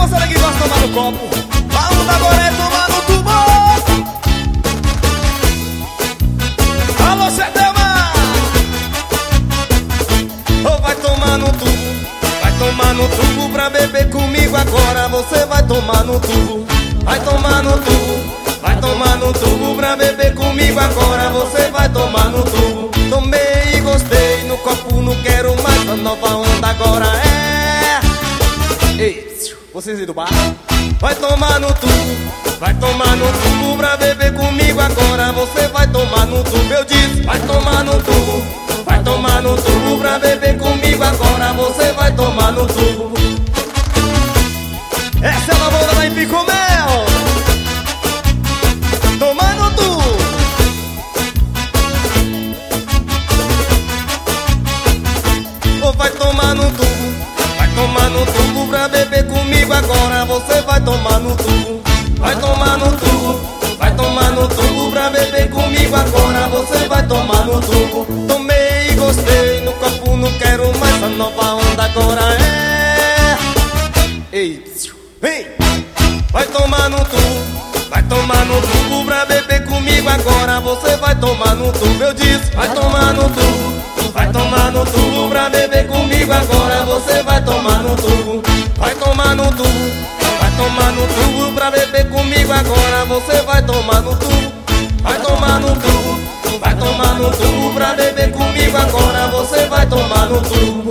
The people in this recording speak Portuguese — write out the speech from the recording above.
moçada que gosta de tomar no copo, vamos agora é tomar no tubo. Alô, Cetelma! Oh, vai tomar no tubo, vai tomar no tubo pra beber comigo agora. Você vai tomar no tubo, vai tomar no tubo, vai tomar no tubo pra beber comigo agora. Você vai tomar no tubo. Tomei e gostei, no copo não quero mais. A nova onda agora é... Ei, vocês aí do bar, vai tomar no tubo, vai tomar no tubo pra beber comigo agora. Você vai tomar no tubo, eu disse, vai tomar no tubo, vai tomar no tubo pra beber comigo agora. Você vai tomar no tubo. Essa é uma bola lá em Picomel. Tomar no tubo. Oh, vai tomar no tubo, vai tomar no tubo pra beber comigo agora. Você vai tomar no tubo, vai tomar no tubo, vai tomar no tubo pra beber comigo agora. Você vai tomar no tubo. Tomei e gostei, no copo não quero mais. A nova onda agora é... Ei, vem! Vai tomar no tubo, vai tomar no tubo pra beber comigo agora. Você vai tomar no tubo, eu disse, vai tomar no tubo, vai tomar no tubo pra beber comigo agora. Você vai tomar no tubo, vai tomar no tubo, vai tomar no tubo pra beber comigo agora. Você vai tomar no tubo, vai tomar no tubo, vai tomar no tubo pra beber comigo agora. Você vai tomar no tubo.